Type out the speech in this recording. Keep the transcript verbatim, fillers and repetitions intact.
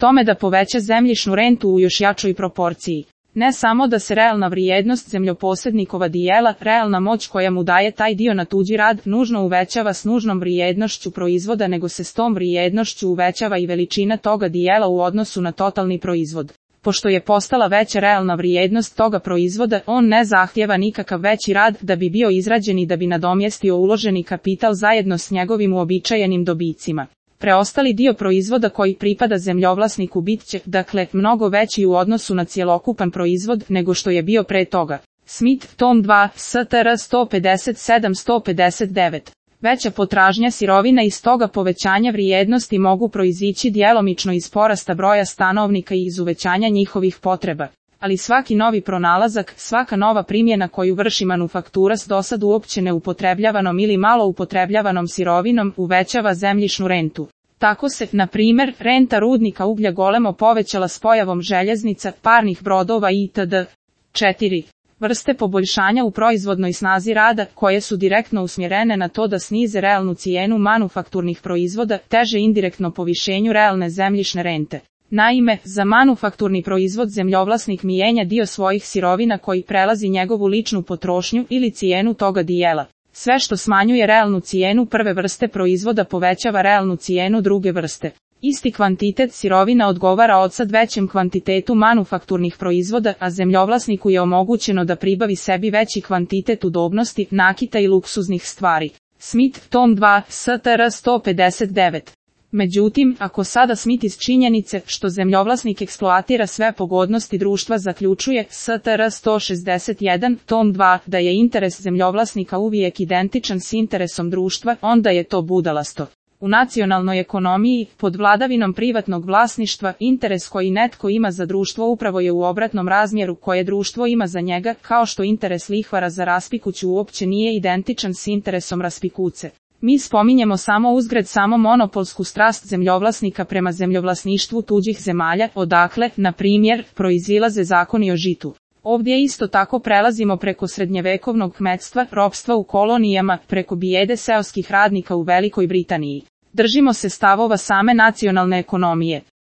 tome da poveća zemljišnu rentu u još jačoj proporciji. Ne samo da se realna vrijednost zemljoposjednikova dijela, realna moć koja mu daje taj dio na tuđi rad, nužno uvećava s nužnom vrijednošću proizvoda, nego se s tom vrijednošću uvećava i veličina toga dijela u odnosu na totalni proizvod. Pošto je postala veća realna vrijednost toga proizvoda, on ne zahtijeva nikakav veći rad da bi bio izrađen i da bi nadomjestio uloženi kapital zajedno s njegovim uobičajenim dobicima. Preostali dio proizvoda koji pripada zemljovlasniku bit će, dakle, mnogo veći u odnosu na cjelokupan proizvod nego što je bio pre toga. Smith, tom dva, S T R sto pedeset sedam do sto pedeset devet. Veća potražnja sirovina iz toga povećanja vrijednosti mogu proizići djelomično iz porasta broja stanovnika i iz uvećanja njihovih potreba. Ali svaki novi pronalazak, svaka nova primjena koju vrši manufaktura s dosad uopće neupotrebljavanom ili malo upotrebljavanom sirovinom uvećava zemljišnu rentu. Tako se, na primjer, renta rudnika uglja golemo povećala s pojavom željeznica, parnih brodova itd. četiri. Vrste poboljšanja u proizvodnoj snazi rada, koje su direktno usmjerene na to da snize realnu cijenu manufakturnih proizvoda, teže indirektno povišenju realne zemljišne rente. Naime, za manufakturni proizvod zemljovlasnik mijenja dio svojih sirovina koji prelazi njegovu ličnu potrošnju ili cijenu toga dijela. Sve što smanjuje realnu cijenu prve vrste proizvoda povećava realnu cijenu druge vrste. Isti kvantitet sirovina odgovara odsad većem kvantitetu manufakturnih proizvoda, a zemljovlasniku je omogućeno da pribavi sebi veći kvantitet udobnosti, nakita i luksuznih stvari. Smith, tom dva, S T R sto pedeset devet. Međutim, ako sada Smith iz činjenice, što zemljovlasnik eksploatira sve pogodnosti društva zaključuje, S T R sto šezdeset jedan, tom dva, da je interes zemljovlasnika uvijek identičan s interesom društva, onda je to budalasto. U nacionalnoj ekonomiji, pod vladavinom privatnog vlasništva, interes koji netko ima za društvo upravo je u obratnom razmjeru koje društvo ima za njega, kao što interes lihvara za raspikuću uopće nije identičan s interesom raspikuce. Mi spominjemo samo uzgred samo monopolsku strast zemljovlasnika prema zemljovlasništvu tuđih zemalja, odakle, na primjer, proizilaze zakoni o žitu. Ovdje isto tako prelazimo preko srednjevekovnog kmetstva, ropstva u kolonijama, preko bijede seoskih radnika u Velikoj Britaniji. Držimo se stavova same nacionalne ekonomije.